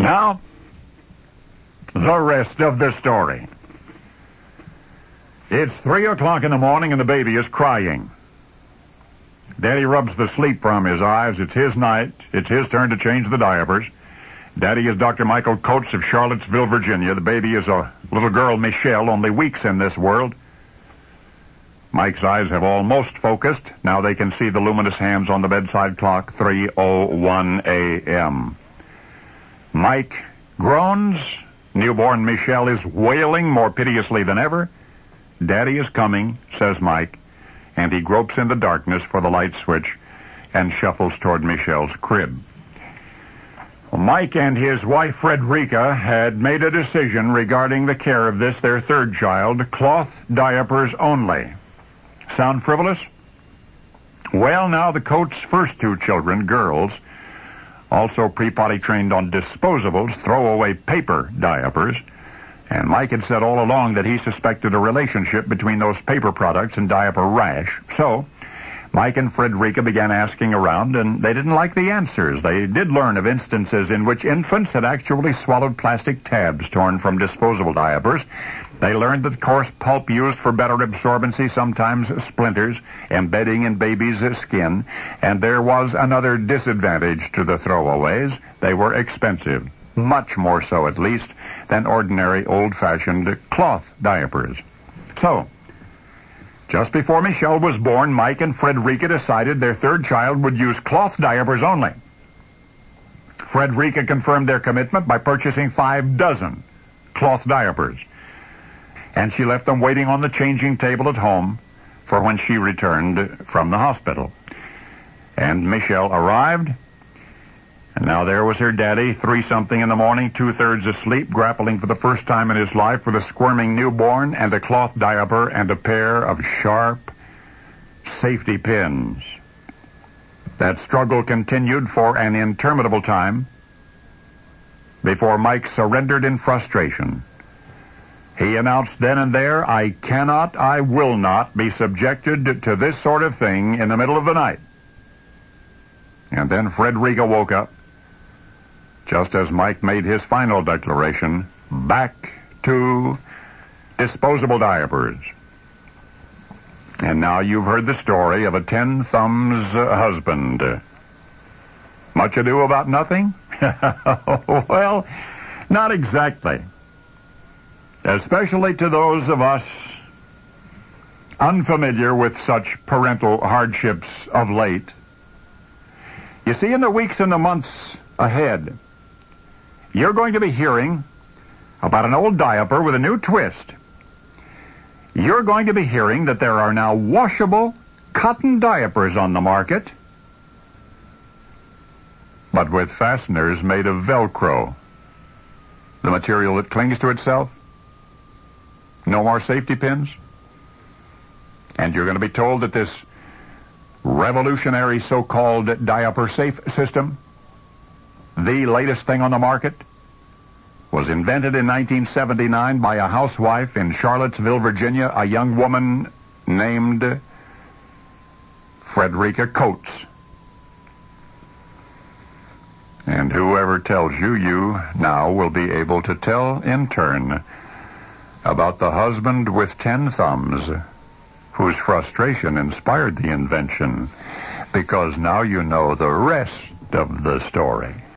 Now, the rest of the story. It's 3 o'clock in the morning and the baby is crying. Daddy rubs the sleep from his eyes. It's his night. It's his turn to change the diapers. Daddy is Dr. Michael Coates of Charlottesville, Virginia. The baby is a little girl, Michelle, only weeks in this world. Mike's eyes have almost focused. Now they can see the luminous hands on the bedside clock, 3:01 a.m. Mike groans. Newborn Michelle is wailing more piteously than ever. Daddy is coming, says Mike, and he gropes in the darkness for the light switch and shuffles toward Michelle's crib. Well, Mike and his wife, Frederica, had made a decision regarding the care of this, their third child, cloth diapers only. Sound frivolous? Well, now the Coates' first two children, girls, also pre-potty trained on disposables, throwaway paper diapers, and Mike had said all along that he suspected a relationship between those paper products and diaper rash. So, Mike and Frederica began asking around, and they didn't like the answers. They did learn of instances in which infants had actually swallowed plastic tabs torn from disposable diapers. They learned that coarse pulp used for better absorbency sometimes splinters, embedding in babies' skin. And there was another disadvantage to the throwaways. They were expensive. Much more so, at least, than ordinary old-fashioned cloth diapers. So, just before Michelle was born, Mike and Frederica decided their third child would use cloth diapers only. Frederica confirmed their commitment by purchasing 5 dozen cloth diapers, and she left them waiting on the changing table at home for when she returned from the hospital. And Michelle arrived, and now there was her daddy, 3-something in the morning, 2/3 asleep, grappling for the first time in his life with a squirming newborn and a cloth diaper and a pair of sharp safety pins. That struggle continued for an interminable time before Mike surrendered in frustration. He announced then and there, I will not be subjected to this sort of thing in the middle of the night. And then Frederica woke up, just as Mike made his final declaration, back to disposable diapers. And now you've heard the story of a 10-thumbs husband. Much ado about nothing? Well, not exactly. Especially to those of us unfamiliar with such parental hardships of late. You see, in the weeks and the months ahead, you're going to be hearing about an old diaper with a new twist. You're going to be hearing that there are now washable cotton diapers on the market, but with fasteners made of Velcro, the material that clings to itself. No more safety pins. And you're going to be told that this revolutionary so-called diaper safe system, the latest thing on the market, was invented in 1979 by a housewife in Charlottesville, Virginia, a young woman named Frederica Coates. And whoever tells you, you now will be able to tell in turn about the husband with 10 thumbs whose frustration inspired the invention, because now you know the rest of the story.